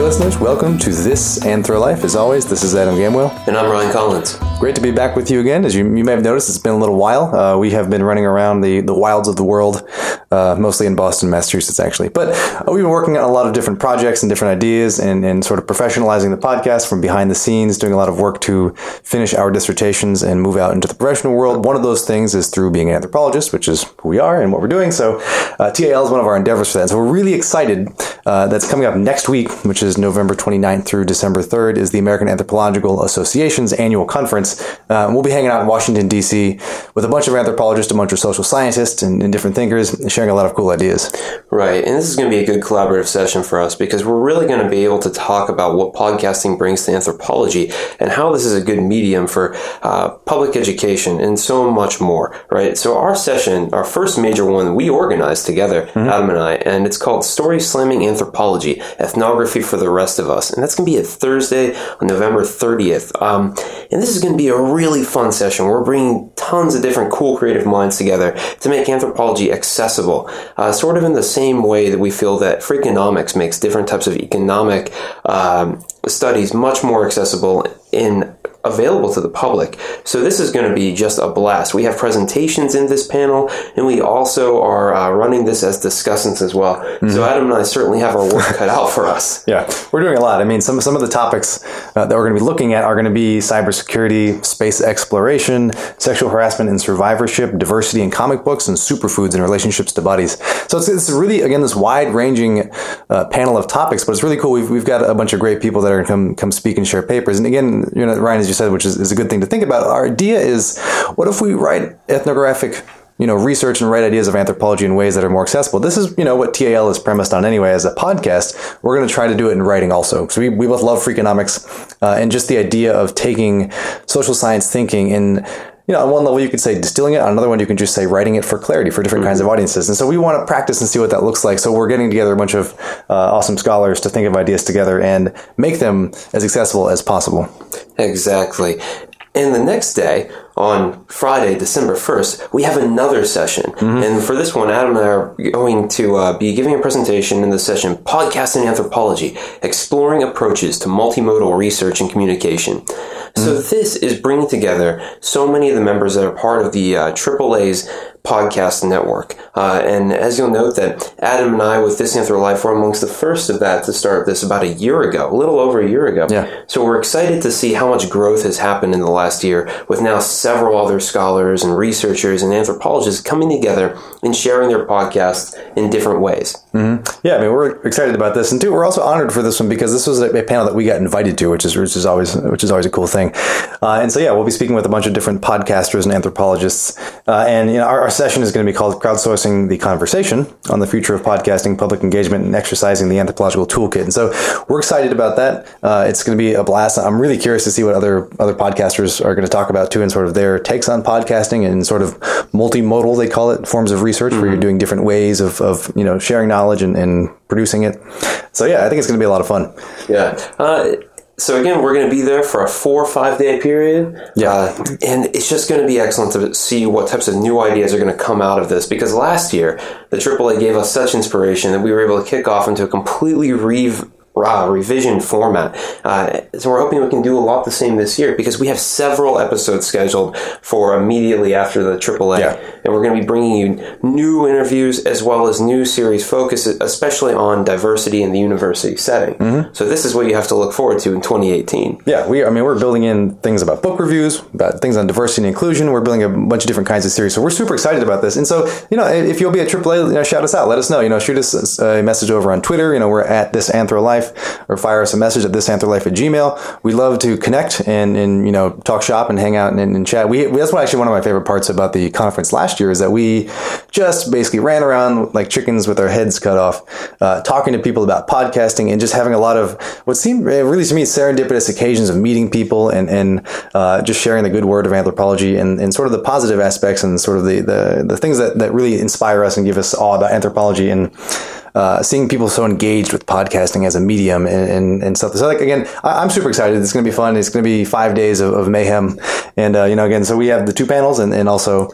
listeners, welcome to This Anthro Life. As always, this is Adam Gamwell. And I'm Ryan Collins. Great to be back with you again. As you may have noticed, it's been a little while. We have been running around the wilds of the world, mostly in Boston, Massachusetts, actually. But we've been working on a lot of different projects and different ideas and sort of professionalizing the podcast from behind the scenes, doing a lot of work to finish our dissertations and move out into the professional world. One of those things is through being an anthropologist, which is who we are and what we're doing. So TAL is one of our endeavors for that. So we're really excited. That's coming up next week, which is November 29th through December 3rd, is the American Anthropological Association's annual conference. We'll be hanging out in Washington, D.C. with a bunch of anthropologists, a bunch of social scientists, and different thinkers, sharing a lot of cool ideas. Right, and this is going to be a good collaborative session for us because we're really going to be able to talk about what podcasting brings to anthropology and how this is a good medium for public education and so much more, right? So our session, our first major one, we organized together, Adam and I, and it's called Story Slamming Anthropology, Ethnography for the Rest of Us. And that's going to be a Thursday on November 30th. And this is going to be a really fun session. We're bringing tons of different cool creative minds together to make anthropology accessible, sort of in the same way that we feel that Freakonomics makes different types of economic studies much more accessible and available to the public. So this is going to be just a blast. We have presentations in this panel, and we also are running this as discussants as well. So Adam and I certainly have our work cut out for us. Yeah, we're doing a lot. I mean, some of the topics that we're going to be looking at are going to be cybersecurity, space exploration, sexual harassment and survivorship, diversity in comic books, and superfoods and relationships to bodies. So it's really, again, this wide-ranging panel of topics, but it's really cool. We've got a bunch of great people that are going to come speak and share papers. And again, Ryan, as you said, which is a good thing to think about. Our idea is, what if we write ethnographic research and write ideas of anthropology in ways that are more accessible? This is, what TAL is premised on anyway as a podcast. We're going to try to do it in writing also. So we both love Freakonomics and just the idea of taking social science thinking and, on one level you could say distilling it, on another one you can just say writing it for clarity for different kinds of audiences. And so we want to practice and see what that looks like. So we're getting together a bunch of awesome scholars to think of ideas together and make them as accessible as possible. Exactly. And the next day, on Friday, December 1st, we have another session. And for this one, Adam and I are going to be giving a presentation in the session, Podcasting Anthropology, Exploring Approaches to Multimodal Research and Communication. So this is bringing together so many of the members that are part of the AAA's podcast network. And as you'll note that Adam and I with This Anthro Life were amongst the first of that to start this about a year ago, a little over a year ago. Yeah. So we're excited to see how much growth has happened in the last year with now several other scholars and researchers and anthropologists coming together and sharing their podcasts in different ways. Yeah, I mean, we're excited about this. And two, we're also honored for this one because this was a panel that we got invited to, which is always a cool thing. And so, yeah, we'll be speaking with a bunch of different podcasters and anthropologists. And our session is going to be called Crowdsourcing the Conversation on the Future of Podcasting, Public Engagement, and Exercising the Anthropological Toolkit. And so we're excited about that. It's going to be a blast. I'm really curious to see what other podcasters are going to talk about too, and sort of their takes on podcasting and sort of multimodal, they call it, forms of research where you're doing different ways of sharing knowledge and producing it. So yeah, I think it's going to be a lot of fun. Yeah. So again, we're going to be there for a 4 or 5 day period. Yeah. And it's just going to be excellent to see what types of new ideas are going to come out of this. Because last year, the AAA gave us such inspiration that we were able to kick off into a completely revision format. So we're hoping we can do a lot the same this year because we have several episodes scheduled for immediately after the AAA. Yeah. And we're going to be bringing you new interviews as well as new series focused especially on diversity in the university setting. So this is what you have to look forward to in 2018. Yeah, we're building in things about book reviews, about things on diversity and inclusion. We're building a bunch of different kinds of series. So we're super excited about this. And so, if you'll be at AAA, shout us out. Let us know. Shoot us a message over on Twitter. We're at This Anthro Life. Or fire us a message at thisanthrolife@gmail.com. We love to connect and talk shop and hang out and chat. That's actually one of my favorite parts about the conference last year is that we just basically ran around like chickens with our heads cut off, talking to people about podcasting and just having a lot of what seemed really to me serendipitous occasions of meeting people and just sharing the good word of anthropology and sort of the positive aspects and sort of the things that really inspire us and give us awe about anthropology and seeing people so engaged with podcasting as a medium and stuff. So again, I'm super excited. It's going to be fun. It's going to be 5 days of mayhem. And, again, so we have the 2 panels and also,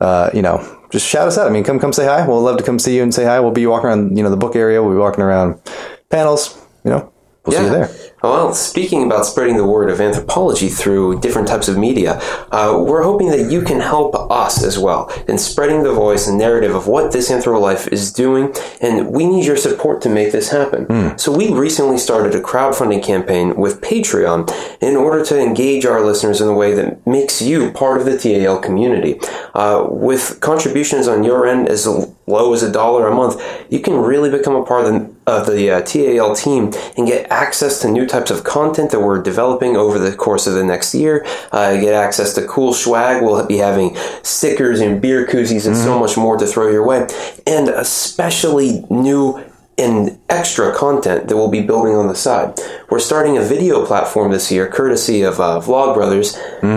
just shout us out. I mean, come say hi. We'll love to come see you and say hi. We'll be walking around, the book area. We'll be walking around panels, We'll see you there. Well, speaking about spreading the word of anthropology through different types of media, we're hoping that you can help us as well in spreading the voice and narrative of what This Anthro-Life is doing, and we need your support to make this happen. So we recently started a crowdfunding campaign with Patreon in order to engage our listeners in a way that makes you part of the TAL community. With contributions on your end as low as $1 a month, you can really become a part of the TAL team and get access to new types of content that we're developing over the course of the next year. Get access to cool swag. We'll be having stickers and beer koozies and so much more to throw your way. And especially new and extra content that we'll be building on the side. We're starting a video platform this year, courtesy of Vlogbrothers,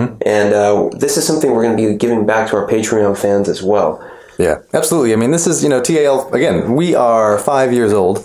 and this is something we're going to be giving back to our Patreon fans as well. Yeah, absolutely. I mean, this is, TAL, again, we are 5 years old,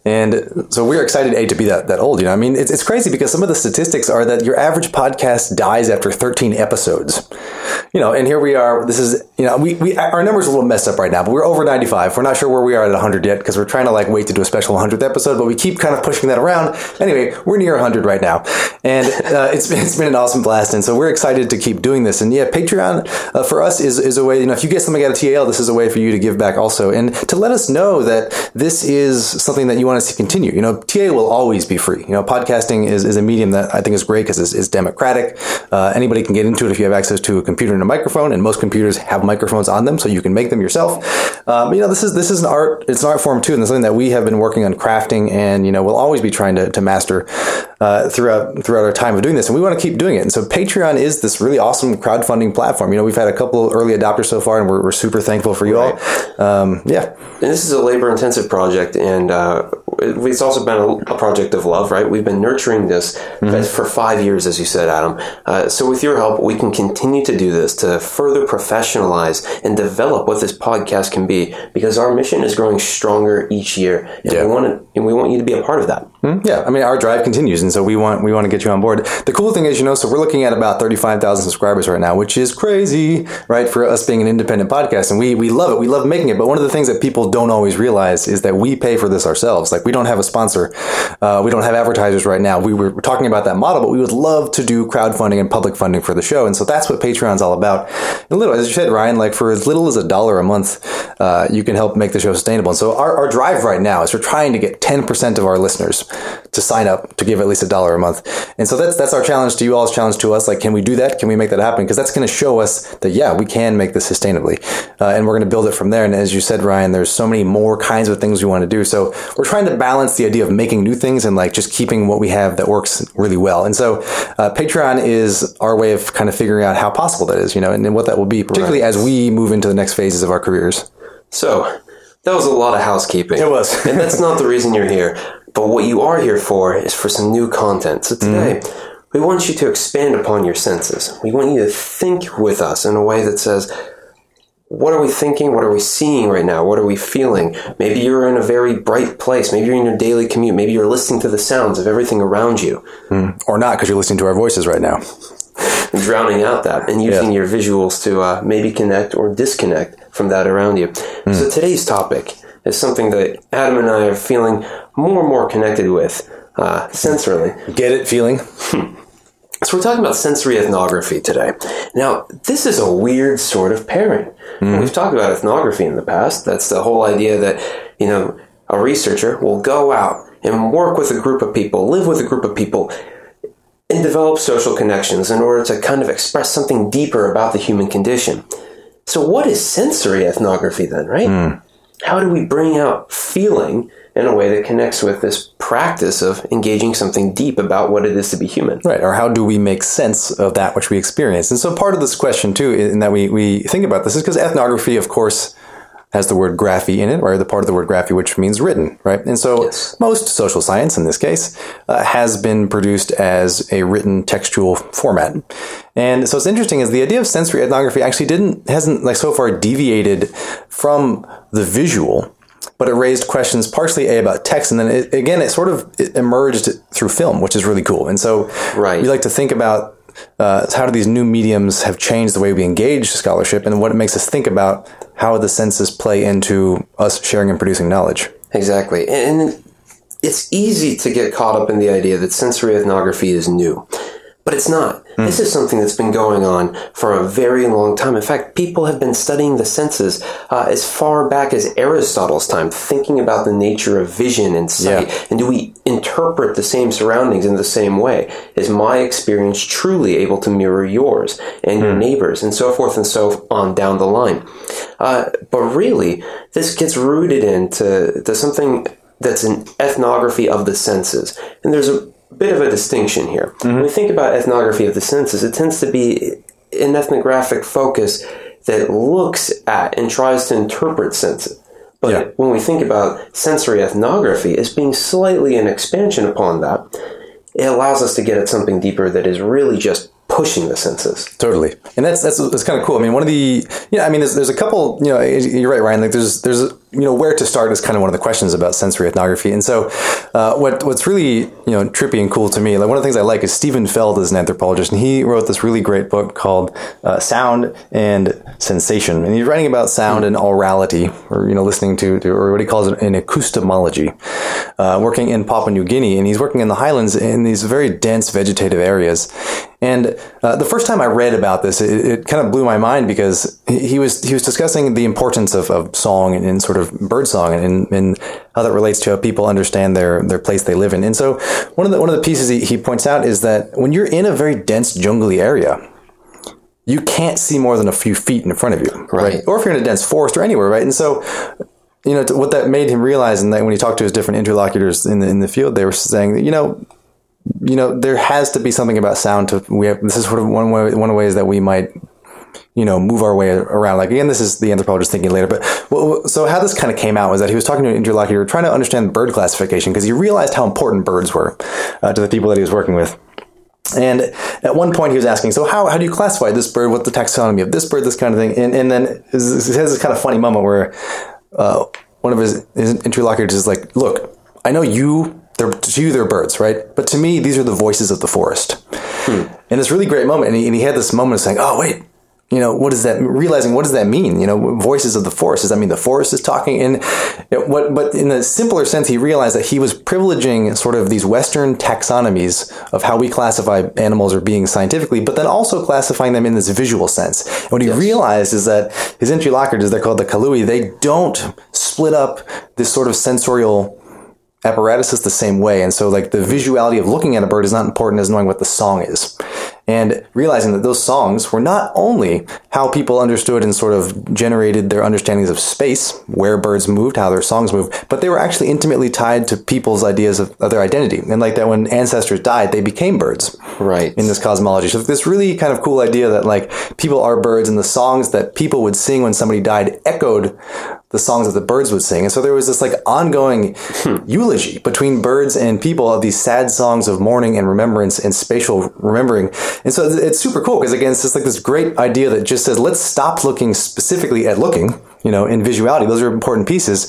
and so we're excited, to be that old, I mean, it's crazy because some of the statistics are that your average podcast dies after 13 episodes, and here we are, this is, our numbers are a little messed up right now, but we're over 95. We're not sure where we are at 100 yet, because we're trying to wait to do a special 100th episode, but we keep kind of pushing that around. Anyway, we're near 100 right now, and it's been an awesome blast, and so we're excited to keep doing this. And yeah, Patreon for us is a way, if you get something out of TAL, this is a way for you to give back also, and to let us know that this is something that you want us to continue. TAL will always be free. Podcasting is a medium that I think is great because it's democratic. Anybody can get into it if you have access to a computer and a microphone, and most computers have microphones on them, so you can make them yourself. This is an art. It's an art form too, and it's something that we have been working on crafting, and we'll always be trying to master throughout our time of doing this, and we want to keep doing it. And so Patreon is this really awesome crowdfunding platform. We've had a couple early adopters so far, and we're super thankful for you all. Yeah. And this is a labor-intensive project, and it's also been a project of love, right? We've been nurturing this for 5 years, as you said, Adam. So with your help, we can continue to do this to further professionalize and develop what this podcast can be, because our mission is growing stronger each year, and we want you to be a part of that. Yeah, I mean, our drive continues, and so we want to get you on board. The cool thing is, so we're looking at about 35,000 subscribers right now, which is crazy, right, for us being an independent podcast, and we love it. We love making it, but one of the things that people don't always realize is that we pay for this ourselves. We don't have a sponsor. We don't have advertisers right now. We were talking about that model, but we would love to do crowdfunding and public funding for the show, and so that's what Patreon's all about. And as you said, Ryan, for as little as $1 a month, you can help make the show sustainable. And so our drive right now is we're trying to get 10% of our listeners to sign up to give at least $1 a month. And so that's our challenge to you, all's challenge to us. Can we do that? Can we make that happen? Because that's going to show us that, we can make this sustainably. And we're going to build it from there. And as you said, Ryan, there's so many more kinds of things we want to do. So we're trying to balance the idea of making new things and just keeping what we have that works really well. And so Patreon is our way of kind of figuring out how possible that is, and what that will be, particularly as we move into the next phases of our careers. So that was a lot of housekeeping. It was. And that's not the reason you're here. But what you are here for is for some new content. So today, we want you to expand upon your senses. We want you to think with us in a way that says, what are we thinking? What are we seeing right now? What are we feeling? Maybe you're in a very bright place. Maybe you're in your daily commute. Maybe you're listening to the sounds of everything around you. Or not, because you're listening to our voices right now. And drowning out that and using your visuals to maybe connect or disconnect from that around you. So today's topic is something that Adam and I are feeling more and more connected with sensorily. Get it? Feeling? So we're talking about sensory ethnography today. Now, this is a weird sort of pairing. We've talked about ethnography in the past. That's the whole idea that, a researcher will go out and work with a group of people, live with a group of people, and develop social connections in order to kind of express something deeper about the human condition. So what is sensory ethnography then, right? How do we bring out feeling in a way that connects with this practice of engaging something deep about what it is to be human? Right, or how do we make sense of that which we experience? And so part of this question, too, in that we think about this is because ethnography, of course, has the word graphy in it, or the part of the word graphy which means written, right? And so most social science, in this case, has been produced as a written textual format. And so it's interesting is the idea of sensory ethnography actually hasn't so far deviated from the visual, but it raised questions partially about text, and then it sort of emerged through film, which is really cool. And so we like to think about how do these new mediums have changed the way we engage scholarship and what it makes us think about how the senses play into us sharing and producing knowledge. Exactly. And it's easy to get caught up in the idea that sensory ethnography is new. But it's not. This is something that's been going on for a very long time. In fact, people have been studying the senses as far back as Aristotle's time, thinking about the nature of vision and sight. Yeah. And do we interpret the same surroundings in the same way? Is my experience truly able to mirror yours and your neighbors, and so forth and so on down the line? But really, this gets rooted into something that's an ethnography of the senses. And there's a bit of a distinction here. When we think about ethnography of the senses, it tends to be an ethnographic focus that looks at and tries to interpret senses. But when we think about sensory ethnography as being slightly an expansion upon that, it allows us to get at something deeper that is really just pushing the senses. Totally. And that's kind of cool. I mean, one of the, there's a couple, you're right, Ryan, like there's, where to start is kind of one of the questions about sensory ethnography. And so, what's really, trippy and cool to me, like one of the things I like is Stephen Feld is an anthropologist, and he wrote this really great book called Sound and Sensation. And he's writing about sound and aurality, or, listening to, or what he calls it, an acoustomology, working in Papua New Guinea. And he's working in the highlands in these very dense vegetative areas. And the first time I read about this, it kind of blew my mind, because he was discussing the importance of song and sort of bird song and how that relates to how people understand their place they live in. And so one of the pieces he points out is that when you're in a very dense jungly area, you can't see more than a few feet in front of you, right? Or if you're in a dense forest or anywhere, right? And so, what that made him realize, and that when he talked to his different interlocutors in the field, they were saying that, there has to be something about sound this is sort of one of the ways that we might, move our way around. Like, again, this is the anthropologist thinking later, but so how this kind of came out was that he was talking to an interlocutor trying to understand bird classification, because he realized how important birds were to the people that he was working with. And at one point he was asking, so how do you classify this bird? What's the taxonomy of this bird? This kind of thing. And then he has this kind of funny moment where one of his interlocutors is like, look, I know to you, they're birds, right? But to me, these are the voices of the forest. And this really great moment. And he had this moment of saying, oh, wait, what does that, realizing what does that mean? Voices of the forest. Does that mean the forest is talking? And but in a simpler sense, he realized that he was privileging sort of these Western taxonomies of how we classify animals or beings scientifically, but then also classifying them in this visual sense. And what he realized is that his interlocutors, they're called the Kalui, they don't split up this sort of sensorial apparatuses the same way. And so, like, the visuality of looking at a bird is not important as knowing what the song is. And realizing that those songs were not only how people understood and sort of generated their understandings of space, where birds moved, how their songs moved, but they were actually intimately tied to people's ideas of their identity. And like that, when ancestors died, they became birds. Right. In this cosmology. So this really kind of cool idea that, like, people are birds, and the songs that people would sing when somebody died echoed the songs that the birds would sing. And so there was this, like, ongoing eulogy between birds and people of these sad songs of mourning and remembrance and spatial remembering. And so it's super cool, because, again, it's just like this great idea that just says, let's stop looking specifically at looking, in visuality. Those are important pieces.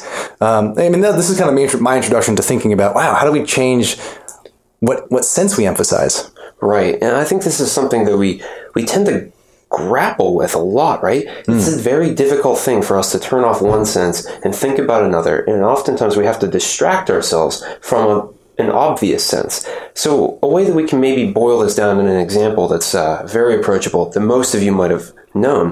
This is kind of my introduction to thinking about, wow, how do we change what sense we emphasize? Right. And I think this is something that we tend to grapple with a lot, right? It's a very difficult thing for us to turn off one sense and think about another. And oftentimes we have to distract ourselves from an obvious sense. So a way that we can maybe boil this down in an example that's very approachable, that most of you might have known,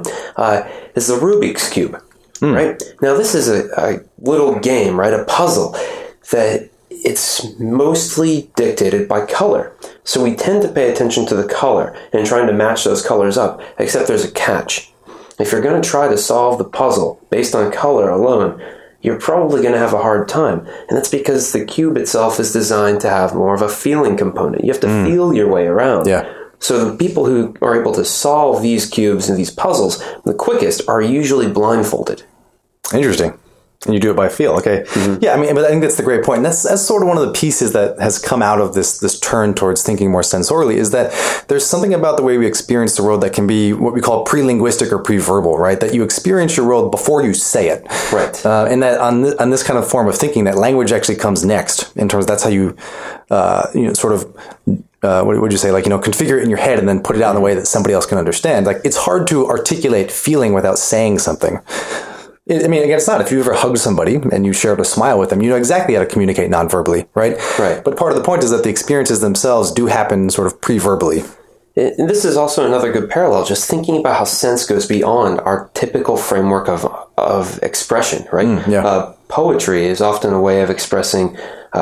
is the Rubik's Cube, right? Now, this is a little game, right? A puzzle that it's mostly dictated by color. So we tend to pay attention to the color and trying to match those colors up, except there's a catch. If you're going to try to solve the puzzle based on color alone, you're probably going to have a hard time. And that's because the cube itself is designed to have more of a feeling component. You have to feel your way around. Yeah. So the people who are able to solve these cubes and these puzzles the quickest are usually blindfolded. Interesting. And you do it by feel, okay? Yeah, but I think that's the great point. And that's sort of one of the pieces that has come out of this turn towards thinking more sensorially, is that there's something about the way we experience the world that can be what we call pre-linguistic or pre-verbal, right? That you experience your world before you say it. Right. And that on this kind of form of thinking, that language actually comes next, in terms of that's how you, sort of, what would you say? Like, configure it in your head and then put it out in a way that somebody else can understand. Like, it's hard to articulate feeling without saying something. I mean, again, it's not. If you ever hugged somebody and you shared a smile with them, you know exactly how to communicate non-verbally, right? Right. But part of the point is that the experiences themselves do happen sort of pre-verbally. And this is also another good parallel, just thinking about how sense goes beyond our typical framework of expression, right? Poetry is often a way of expressing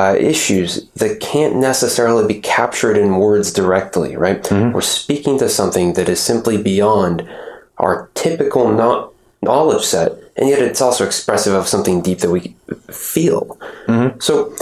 issues that can't necessarily be captured in words directly, right? We're speaking to something that is simply beyond our typical knowledge set, and yet it's also expressive of something deep that we feel. So,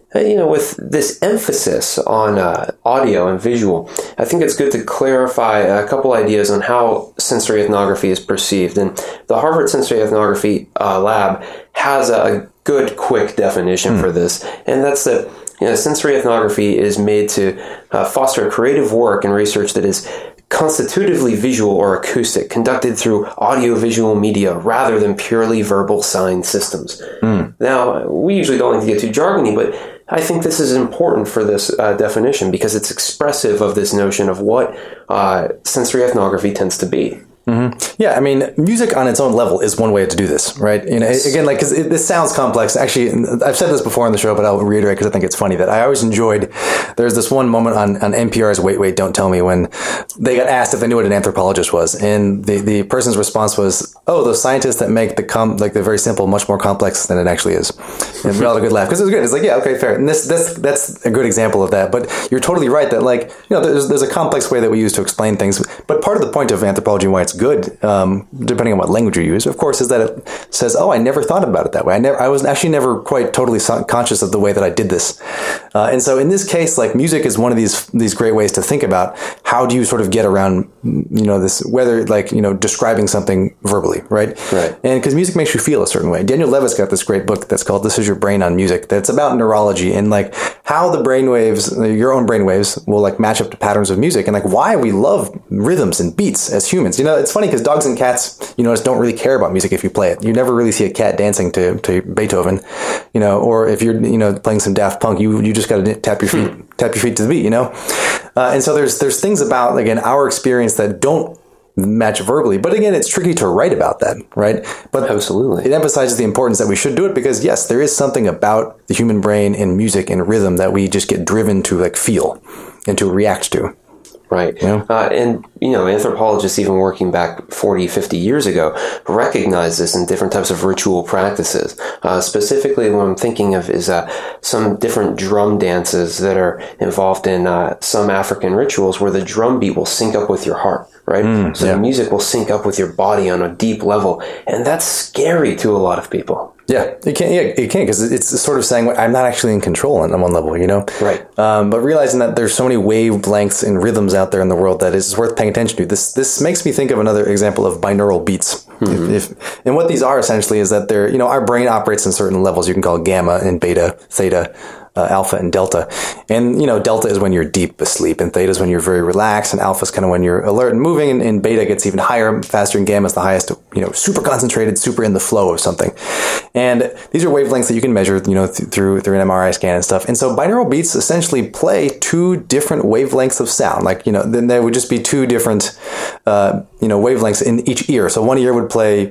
with this emphasis on audio and visual, I think it's good to clarify a couple ideas on how sensory ethnography is perceived. And the Harvard Sensory Ethnography Lab has a good, quick definition for this, and that's that sensory ethnography is made to foster creative work and research that is constitutively visual or acoustic, conducted through audiovisual media rather than purely verbal sign systems. Now, we usually don't like to get too jargony, but I think this is important for this definition because it's expressive of this notion of what sensory ethnography tends to be. Yeah, I mean, music on its own level is one way to do this, right? Again, like, because this sounds complex. Actually, I've said this before on the show, but I'll reiterate because I think it's funny that I always enjoyed. There's this one moment on NPR's Wait, Don't Tell Me when they got asked if they knew what an anthropologist was, and the person's response was, "Oh, those scientists that make the very simple much more complex than it actually is." And we all had a good laugh because it was good. It's like, yeah, okay, fair. And that's a good example of that. But you're totally right that, like, there's a complex way that we use to explain things. But part of the point of anthropology and why it's good, depending on what language you use, of course, is that it says, "Oh, I never thought about it that way. I was actually never quite totally conscious of the way that I did this." And so in this case, like, music is one of these great ways to think about how do you sort of get around, this, whether, like, describing something verbally, right? Right. And because music makes you feel a certain way. Daniel Levitt's got this great book that's called "This Is Your Brain on Music," that's about neurology and, like, how the brainwaves, your own brainwaves, will, like, match up to patterns of music, and, like, why we love rhythms and beats as humans. It's funny because dogs and cats, don't really care about music if you play it. You never really see a cat dancing to Beethoven, or if you're, playing some Daft Punk, you just got to tap your feet to the beat, And so there's things about, again, our experience that don't match verbally. But again, it's tricky to write about that, right? But absolutely, it emphasizes the importance that we should do it because, yes, there is something about the human brain and music and rhythm that we just get driven to, like, feel and to react to. Right. Yeah. And anthropologists, even working back 40, 50 years ago, recognize this in different types of ritual practices. Specifically, what I'm thinking of is some different drum dances that are involved in some African rituals where the drum beat will sync up with your heart, right? So the music will sync up with your body on a deep level. And that's scary to a lot of people. Yeah, it can't because it's sort of saying I'm not actually in control on one level, Right. But realizing that there's so many wavelengths and rhythms out there in the world that is worth paying attention to. This makes me think of another example of binaural beats. And what these are essentially is that they're, our brain operates in certain levels. You can call it gamma and beta, theta, alpha and delta. And, delta is when you're deep asleep, and theta is when you're very relaxed, and alpha is kind of when you're alert and moving, and beta gets even higher, faster, and gamma is the highest, super concentrated, super in the flow of something. And these are wavelengths that you can measure, through an MRI scan and stuff. And so binaural beats essentially play two different wavelengths of sound. Like, then there would just be two different, wavelengths in each ear. So one ear would play,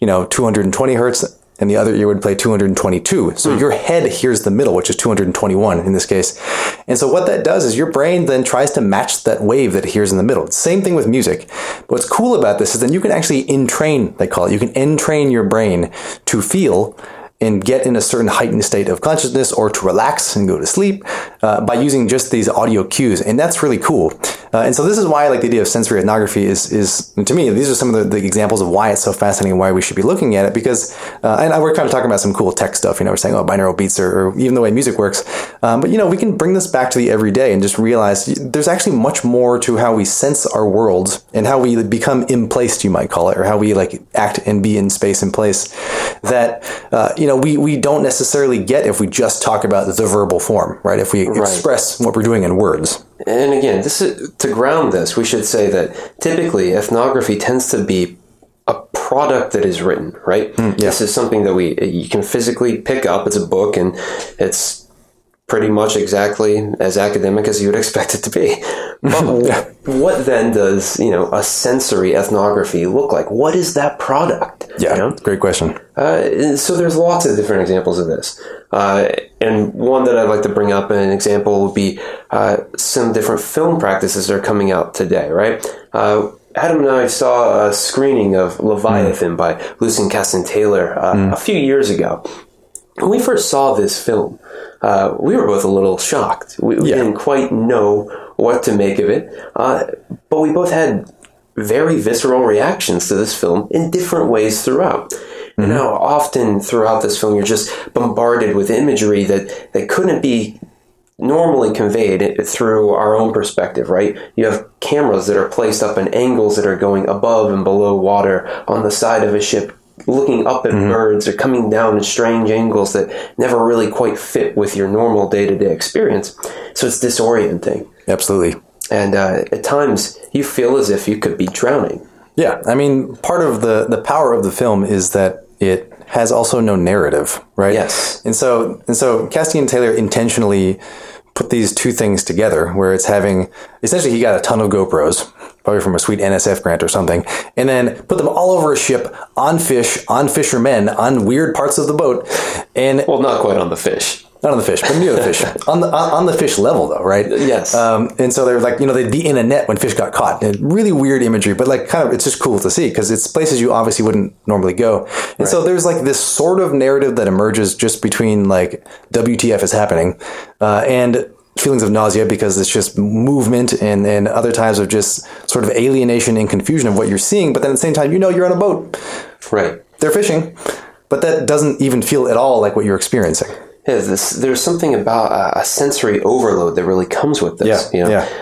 220 hertz, and the other ear would play 222. So your head hears the middle, which is 221 in this case. And so what that does is your brain then tries to match that wave that it hears in the middle. Same thing with music. But what's cool about this is then you can actually entrain, they call it. You can entrain your brain to feel and get in a certain heightened state of consciousness or to relax and go to sleep by using just these audio cues. And that's really cool. And so this is why, like, the idea of sensory ethnography is to me, these are some of the examples of why it's so fascinating and why we should be looking at it because, and we're kind of talking about some cool tech stuff, we're saying, binaural beats or even the way music works. But, we can bring this back to the everyday and just realize there's actually much more to how we sense our world and how we become emplaced, you might call it, or how we, like, act and be in space and place that, we don't necessarily get if we just talk about the verbal form, right? If we express what we're doing in words. And again, to ground this, we should say that typically ethnography tends to be a product that is written, right? This is something that you can physically pick up. It's a book, and it's pretty much exactly as academic as you would expect it to be. But what then does, a sensory ethnography look like? What is that product? Yeah, great question. So there's lots of different examples of this. And one that I'd like to bring up, an example would be some different film practices that are coming out today, right? Adam and I saw a screening of Leviathan by Lucian Caston-Taylor a few years ago. When we first saw this film, we were both a little shocked. We didn't quite know what to make of it, but we both had very visceral reactions to this film in different ways throughout. Mm-hmm. And how often throughout this film you're just bombarded with imagery that couldn't be normally conveyed through our own perspective, right? You have cameras that are placed up in angles that are going above and below water on the side of a ship, looking up at birds or coming down in strange angles that never really quite fit with your normal day-to-day experience. So it's disorienting. Absolutely. And at times, you feel as if you could be drowning. Yeah, I mean, part of the power of the film is that it has also no narrative, right? Yes. And so Caston-Taylor intentionally put these two things together, where it's having, essentially he got a ton of GoPros, probably from a sweet NSF grant or something, and then put them all over a ship, on fish, on fishermen, on weird parts of the boat, and... Well, not quite on the fish. Not on the fish, but near the fish. on the fish level, though, right? Yes. And so they're like, they'd be in a net when fish got caught. And really weird imagery, but like kind of, it's just cool to see because it's places you obviously wouldn't normally go. And so there's like this sort of narrative that emerges just between like WTF is happening and feelings of nausea because it's just movement and other times of just sort of alienation and confusion of what you're seeing. But then at the same time, you're on a boat. Right. They're fishing, but that doesn't even feel at all like what you're experiencing. Yeah, there's something about a sensory overload that really comes with this.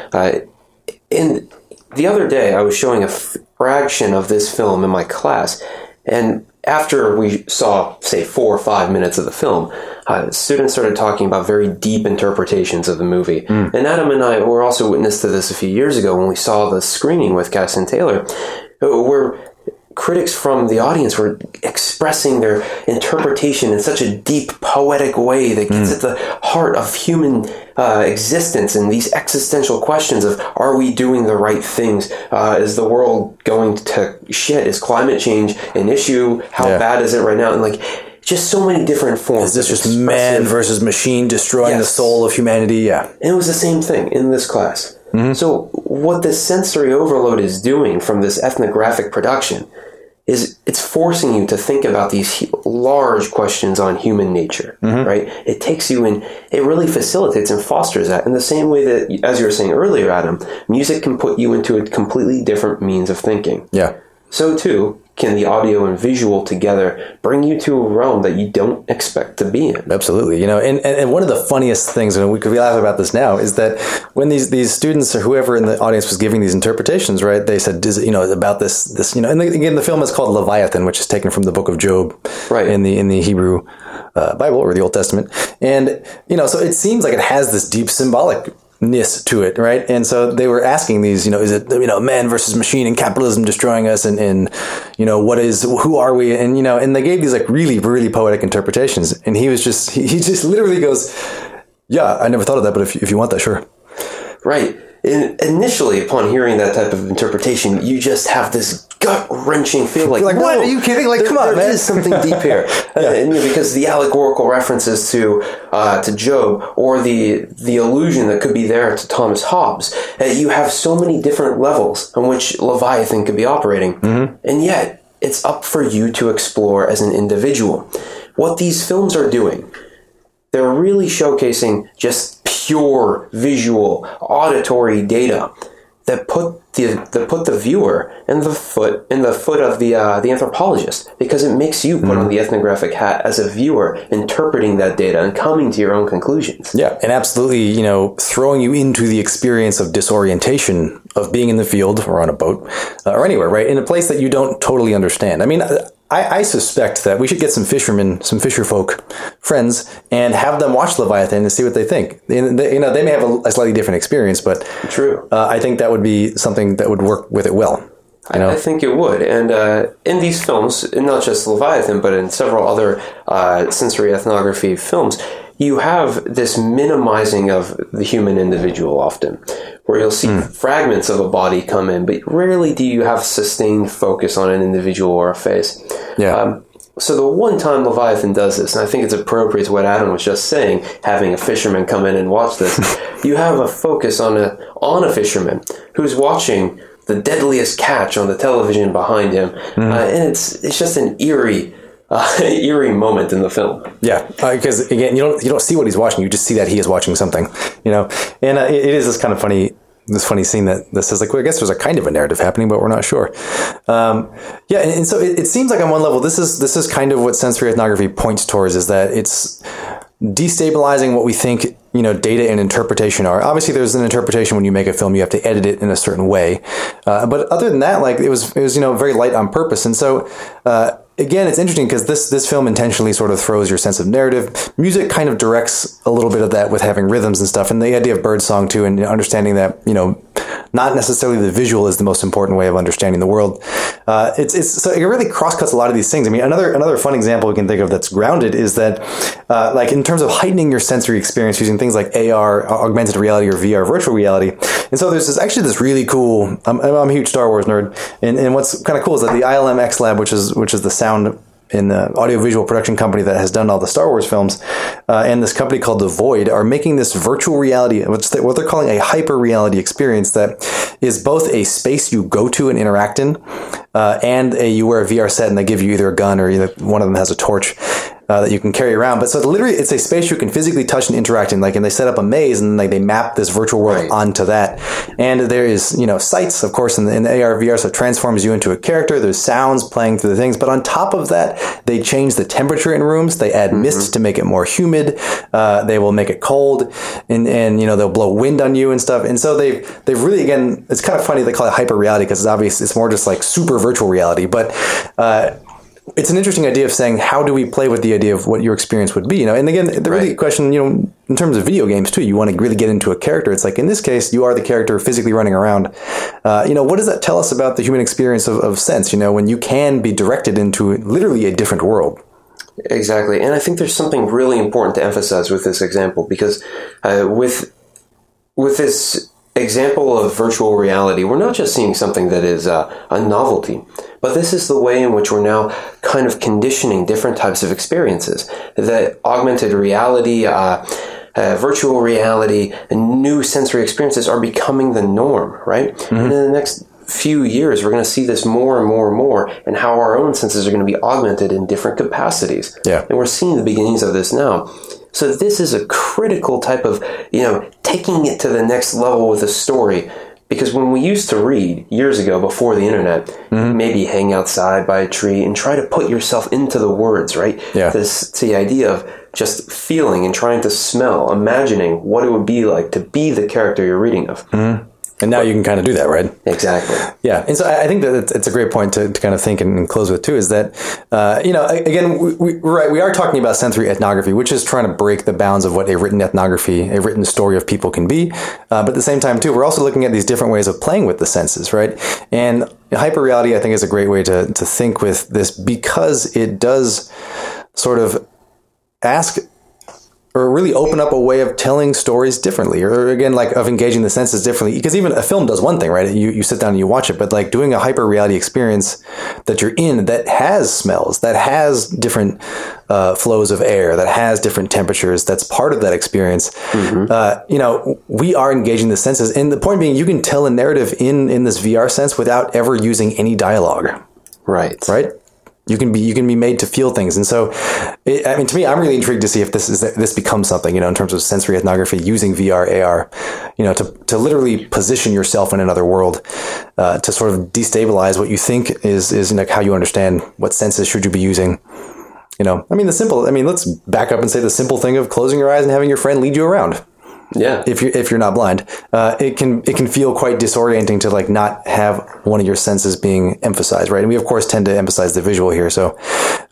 And the other day, I was showing a fraction of this film in my class, and after we saw, say, 4 or 5 minutes of the film, students started talking about very deep interpretations of the movie. And Adam and I were also witness to this a few years ago when we saw the screening with Caston-Taylor, where critics from the audience were expressing their interpretation in such a deep, poetic way that gets at the heart of human existence and these existential questions of, are we doing the right things? Is the world going to shit? Is climate change an issue? How bad is it right now? And like, just so many different forms. Is this just man versus machine destroying the soul of humanity? Yeah. And it was the same thing in this class. So what this sensory overload is doing from this ethnographic production is it's forcing you to think about these large questions on human nature, right? It takes you in, it really facilitates and fosters that in the same way that, as you were saying earlier, Adam, music can put you into a completely different means of thinking. Yeah. So too can the audio and visual together bring you to a realm that you don't expect to be in. Absolutely. And one of the funniest things, and we could laugh about this now, is that when these students or whoever in the audience was giving these interpretations, right, they said, about this, and again, the film is called Leviathan, which is taken from the book of Job, right, in the Hebrew Bible or the Old Testament. And, so it seems like it has this deep symbolic ness to it, right? And so they were asking these, is it, man versus machine and capitalism destroying us and who are we? And, and they gave these like really, really poetic interpretations. And he just literally goes, yeah, I never thought of that, but if you want that, sure. Right. Initially, upon hearing that type of interpretation, you just have this gut-wrenching feel like, what? Are you kidding? Like, come on, man. There is something deep here. Because the allegorical references to Job or the allusion that could be there to Thomas Hobbes, you have so many different levels on which Leviathan could be operating. And yet, it's up for you to explore as an individual. What these films are doing, they're really showcasing just pure visual, auditory data that put the viewer in the foot of the anthropologist, because it makes you put on the ethnographic hat as a viewer, interpreting that data and coming to your own conclusions. Yeah, and absolutely, throwing you into the experience of disorientation of being in the field or on a boat or anywhere, right, in a place that you don't totally understand. I mean, I suspect that we should get some fisherfolk friends and have them watch Leviathan and see what they think. They may have a slightly different experience, but true. I think that would be something that would work with it well. I think it would. And in these films, and not just Leviathan, but in several other sensory ethnography films, you have this minimizing of the human individual often, where you'll see fragments of a body come in, but rarely do you have sustained focus on an individual or a face. Yeah. So the one time Leviathan does this, and I think it's appropriate to what Adam was just saying, having a fisherman come in and watch this, you have a focus on a fisherman who's watching the deadliest catch on the television behind him, and it's just an eerie moment in the film. Yeah, because again, you don't see what he's watching; you just see that he is watching something, And it is this kind of funny scene that says, like, well, I guess there's a kind of a narrative happening, but we're not sure. And so it seems like on one level, this is kind of what sensory ethnography points towards, is that it's destabilizing what we think, data and interpretation are. Obviously, there's an interpretation when you make a film; you have to edit it in a certain way. But other than that, like it was very light on purpose, and so. Again, it's interesting because this film intentionally sort of throws your sense of narrative. Music kind of directs a little bit of that with having rhythms and stuff, and the idea of birdsong too, and understanding that not necessarily the visual is the most important way of understanding the world. So it really crosscuts a lot of these things. I mean, another fun example we can think of that's grounded is that, like in terms of heightening your sensory experience using things like AR, augmented reality, or VR, virtual reality. And so there's this really cool. I'm a huge Star Wars nerd, and what's kind of cool is that the ILM X Lab, which is the sound in the audiovisual production company that has done all the Star Wars films, and this company called The Void are making this virtual reality, what they're calling a hyper reality experience that is both a space you go to and interact in, and you wear a VR set and they give you either a gun or either one of them has a torch that you can carry around. But so literally it's a space you can physically touch and interact in, and they set up a maze and they map this virtual world onto that. And there is, sights, of course, in the AR VR, so it transforms you into a character. There's sounds playing through the things. But on top of that, they change the temperature in rooms. They add mist to make it more humid. They will make it cold and they'll blow wind on you and stuff. And so they've really, again, it's kind of funny they call it hyper reality because it's obvious it's more just like super virtual reality. But, it's an interesting idea of saying, how do we play with the idea of what your experience would be? And again, the really question, in terms of video games too, you want to really get into a character. It's like, in this case, you are the character physically running around. What does that tell us about the human experience of sense, when you can be directed into literally a different world? Exactly. And I think there's something really important to emphasize with this example, because with this example of virtual reality, we're not just seeing something that is a novelty, but this is the way in which we're now kind of conditioning different types of experiences. That augmented reality, virtual reality, and new sensory experiences are becoming the norm, right? And in the next few years, we're going to see this more and more and more, and how our own senses are going to be augmented in different capacities. Yeah. And we're seeing the beginnings of this now. So this is a critical type of, taking it to the next level with a story. Because when we used to read years ago before the internet, maybe hang outside by a tree and try to put yourself into the words, right? Yeah. The idea of just feeling and trying to smell, imagining what it would be like to be the character you're reading of. And now you can kind of do that, right? Exactly. Yeah. And so I think that it's a great point to kind of think and close with too, is that, again, we are talking about sensory ethnography, which is trying to break the bounds of what a written ethnography, a written story of people can be. But at the same time too, we're also looking at these different ways of playing with the senses, right? And hyperreality, I think, is a great way to think with this, because it does sort of ask or really open up a way of telling stories differently, or again, like of engaging the senses differently. Because even a film does one thing, right? You sit down and you watch it, but like doing a hyper reality experience that you're in, that has smells, that has different flows of air, that has different temperatures, that's part of that experience. We are engaging the senses. And the point being, you can tell a narrative in this VR sense without ever using any dialogue. Right. You can be made to feel things. And so, to me, I'm really intrigued to see if this becomes something, in terms of sensory ethnography using VR, AR, to literally position yourself in another world, to sort of destabilize what you think is how you understand what senses should you be using. Let's back up and say the simple thing of closing your eyes and having your friend lead you around. Yeah. If you're not blind, it can feel quite disorienting to like not have one of your senses being emphasized, right? And we of course tend to emphasize the visual here. So,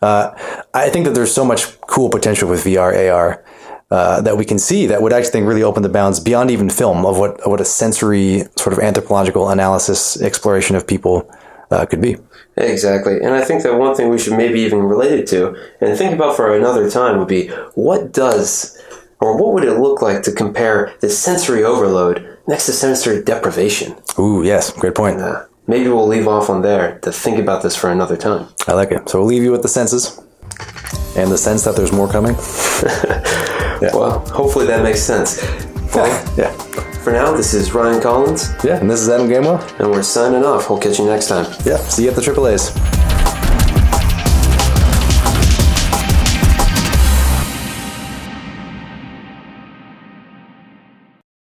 I think that there's so much cool potential with VR, AR, that we can see that would actually really open the bounds beyond even film of what a sensory sort of anthropological analysis exploration of people could be. Exactly. And I think that one thing we should maybe even relate it to and think about for another time would be, what does Or what would it look like to compare the sensory overload next to sensory deprivation? Ooh, yes. Great point. Maybe we'll leave off on there to think about this for another time. I like it. So we'll leave you with the senses and the sense that there's more coming. Yeah. Well, hopefully that makes sense. Well, yeah. For now, this is Ryan Collins. Yeah, and this is Adam Gamewell. And we're signing off. We'll catch you next time. Yeah, see you at the AAAs.